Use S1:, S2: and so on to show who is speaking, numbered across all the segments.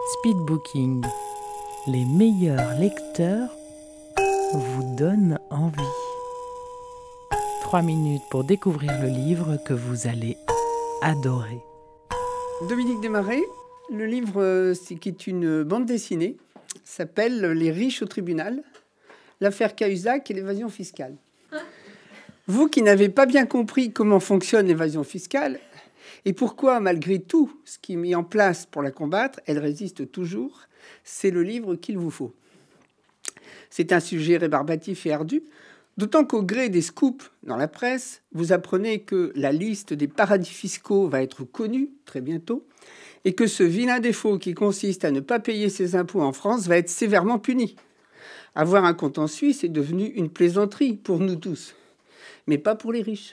S1: Speedbooking, les meilleurs lecteurs vous donnent envie. 3 minutes pour découvrir le livre que vous allez adorer.
S2: Dominique Desmarais, le livre qui est une bande dessinée s'appelle « Les riches au tribunal, l'affaire Cahuzac et l'évasion fiscale ». Vous qui n'avez pas bien compris comment fonctionne l'évasion fiscale et pourquoi, malgré tout ce qui est mis en place pour la combattre, elle résiste toujours, c'est le livre qu'il vous faut. C'est un sujet rébarbatif et ardu, d'autant qu'au gré des scoops dans la presse, vous apprenez que la liste des paradis fiscaux va être connue très bientôt et que ce vilain défaut qui consiste à ne pas payer ses impôts en France va être sévèrement puni. Avoir un compte en Suisse est devenu une plaisanterie pour nous tous, mais pas pour les riches.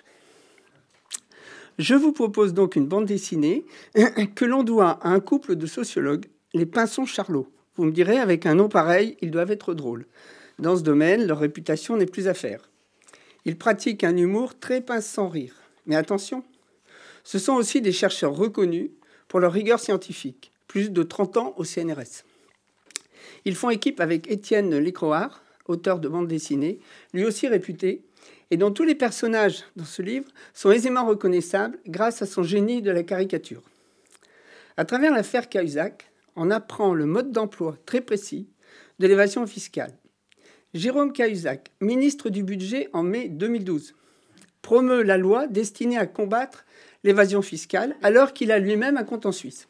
S2: Je vous propose donc une bande dessinée que l'on doit à un couple de sociologues, les Pinson-Charlot. Vous me direz, avec un nom pareil, ils doivent être drôles. Dans ce domaine, leur réputation n'est plus à faire. Ils pratiquent un humour très pince sans rire. Mais attention, ce sont aussi des chercheurs reconnus pour leur rigueur scientifique, plus de 30 ans au CNRS. Ils font équipe avec Étienne Lécroard, auteur de bande dessinée, lui aussi réputé, et dont tous les personnages dans ce livre sont aisément reconnaissables grâce à son génie de la caricature. À travers l'affaire Cahuzac, on apprend le mode d'emploi très précis de l'évasion fiscale. Jérôme Cahuzac, ministre du Budget en mai 2012, promeut la loi destinée à combattre l'évasion fiscale alors qu'il a lui-même un compte en Suisse.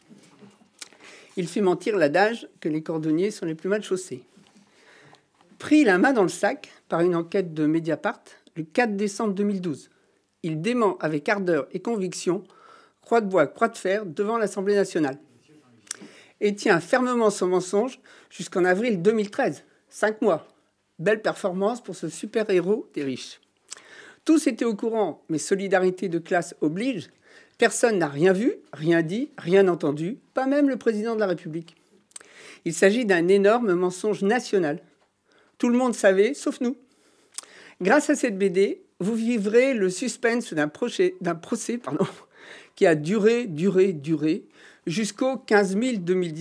S2: Il fait mentir l'adage que les cordonniers sont les plus mal chaussés. Pris la main dans le sac par une enquête de Mediapart, le 4 décembre 2012, il dément avec ardeur et conviction croix de bois, croix de fer devant l'Assemblée nationale et tient fermement son mensonge jusqu'en avril 2013. 5 mois. Belle performance pour ce super-héros des riches. Tous étaient au courant, mais solidarité de classe oblige. Personne n'a rien vu, rien dit, rien entendu, pas même le président de la République. Il s'agit d'un énorme mensonge national. Tout le monde savait, sauf nous. Grâce à cette BD, vous vivrez le suspense d'un procès qui a duré jusqu'au 15 mai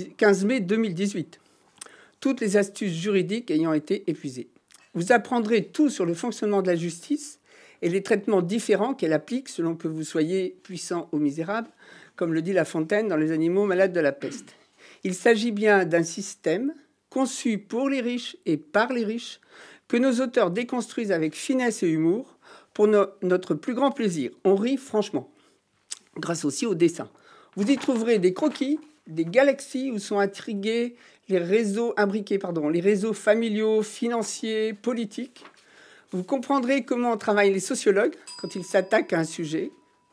S2: 2018. Toutes les astuces juridiques ayant été épuisées. Vous apprendrez tout sur le fonctionnement de la justice et les traitements différents qu'elle applique selon que vous soyez puissant ou misérable, comme le dit La Fontaine dans Les animaux malades de la peste. Il s'agit bien d'un système conçu pour les riches et par les riches, que nos auteurs déconstruisent avec finesse et humour pour notre plus grand plaisir. On rit franchement, grâce aussi au dessin. Vous y trouverez des croquis, des galaxies où sont intrigués les réseaux familiaux, financiers, politiques. Vous comprendrez comment travaillent les sociologues quand ils s'attaquent à un sujet.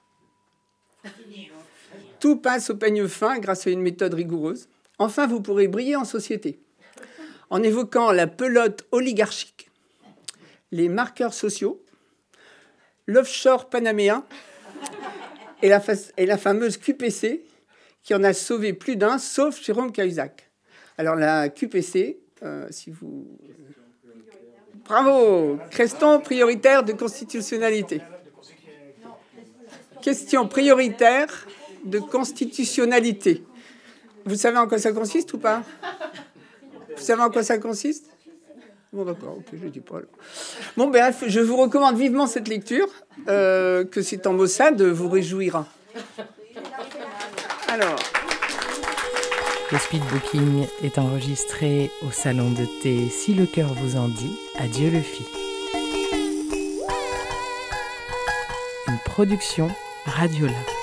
S2: Tout passe au peigne fin grâce à une méthode rigoureuse. Enfin, vous pourrez briller en société en évoquant la pelote oligarchique, les marqueurs sociaux, l'offshore panaméen et la fameuse QPC qui en a sauvé plus d'un, sauf Jérôme Cahuzac. Alors la QPC, si vous... Bravo! Question prioritaire de constitutionnalité. Question prioritaire de constitutionnalité. Vous savez en quoi ça consiste ou pas? Vous savez en quoi ça consiste? Bon, d'accord, ok, je ne dis pas. Alors. Bon, bref, je vous recommande vivement cette lecture, que c'est en Mossad vous réjouira. Alors...
S1: Le speedbooking est enregistré au salon de thé Si le cœur vous en dit, adieu le fit. Une production Radiola.